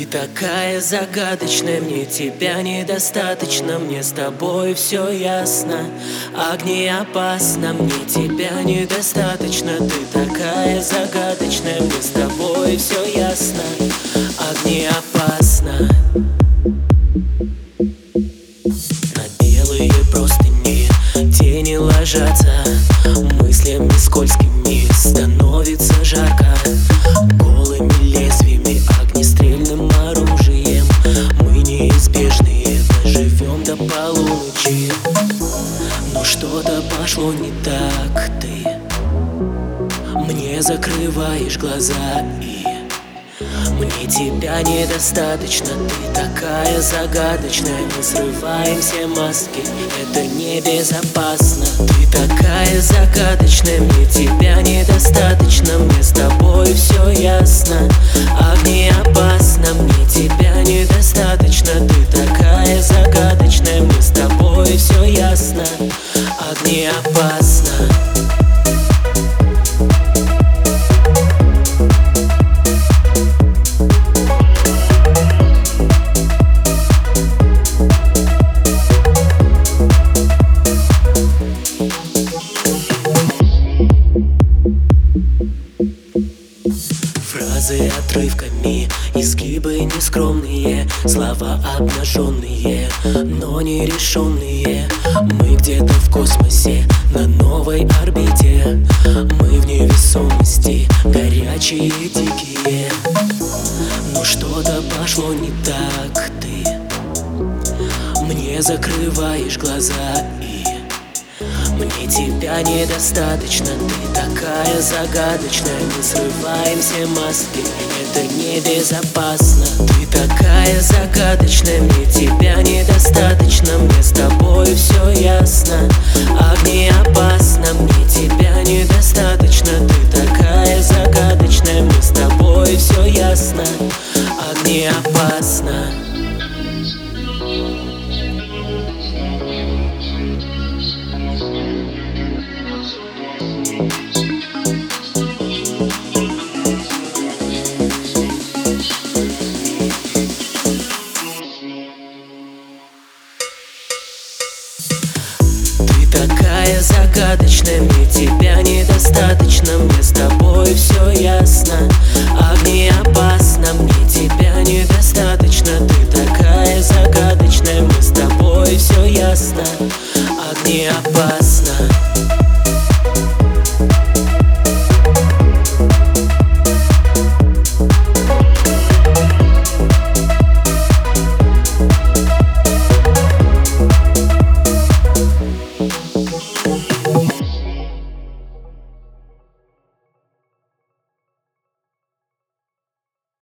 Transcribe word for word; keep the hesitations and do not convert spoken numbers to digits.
такая загадочная, мне тебя недостаточно. Мне с тобой все ясно, огни опасно. Мне тебя недостаточно, ты такая загадочная. Мне с тобой все ясно, огни опасно. На белые простыни тени ложатся, мыслями скользкими становится жарко. Голыми лезвиями, огнестрельным оружием мы неизбежные, доживем до полуночи. Но что-то пошло не так, ты мне закрываешь глаза, и мне тебя недостаточно. Ты такая загадочная, мы срываем все маски, это небезопасно. Ты такая загадочная, мне тебя недостаточно. Мне с тобой все ясно, огни опасно. Мне тебя недостаточно, ты такая загадочная. Мне с тобой все ясно, огни опасно. Фразы отрывками, изгибы нескромные, слова обнаженные, но нерешенные. Мы где-то в космосе, на новой орбите. Мы в невесомости, горячие и дикие. Но что-то пошло не так, ты мне закрываешь глаза, и мне тебя недостаточно. Ты такая загадочная, мы срываем все маски, это небезопасно. Ты такая загадочная, мне тебя недостаточно. Мне с тобой все ясно, огни опасно. Мне тебя недостаточно. Ты такая загадочная, мне с тобой все ясно, огни опасно. Такая загадочная, мне тебя недостаточно. Мне с тобой все ясно, огни опасно.